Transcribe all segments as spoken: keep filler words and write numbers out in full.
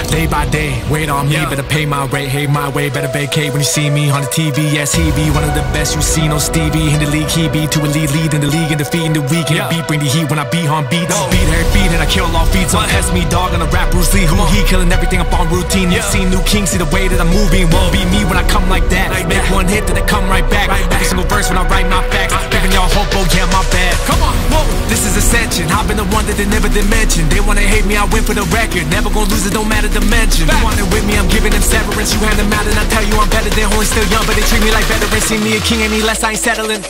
Day by day, wait on me, Yeah. better pay my rate, hey my way, better vacate when you see me on the T V. Yes, he be one of the best you see, no Stevie. In the league, he be to a lead, lead in the league, and defeating the weak. And Yeah. the beat bring the heat when I be on beats. Whoa. Beat every beat and I kill all feats. Don't test me, dog, on a rap Bruce Lee. Who he killing everything up on routine. You Yeah. see new king, see the way that I'm moving. Won't be me when I come like that. Like Make that. one hit, then I come right back. Right back. Every single verse when I write my facts. Right Giving back. y'all hope, oh yeah, my bad. Come on, whoa. This is Ascension, I've been the one that they never did mention. They wanna hate me, I win for the record. Never gonna lose it, don't matter the mention. You want it with me, I'm giving them severance. You hand them out and I tell you I'm better than only still young. But they treat me like veterans, see me a king any less, I ain't settling.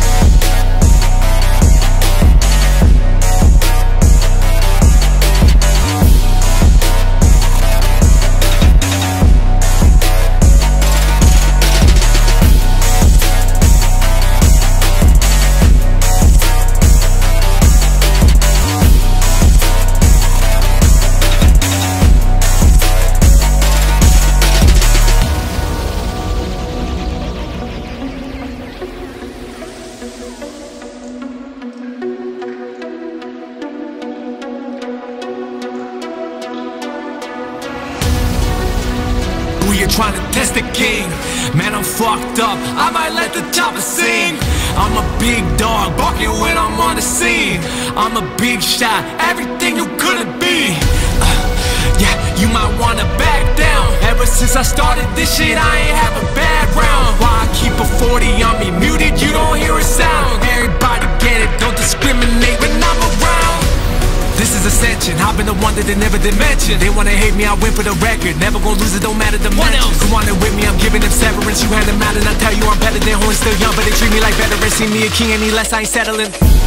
Who you trying to test the king? Man, I'm fucked up, I might let the chopper sing. I'm a big dog, barking when I'm on the scene. I'm a big shot, everything you couldn't be. Uh, yeah, you might wanna back down. Ever since I started this shit, I ain't have a bad round. Why I keep a forty on me muted, you don't hear a sound. Everybody get it, don't discriminate when I'm around. This is Ascension, I've been the one that they never did mention. They wanna hate me, I win for the record. Never gonna lose it, don't matter the mentions. Who want it with me, I'm giving them severance. You hand them out and I tell you I'm better than only still young. But they treat me like veterans, see me a king any less, I ain't settling.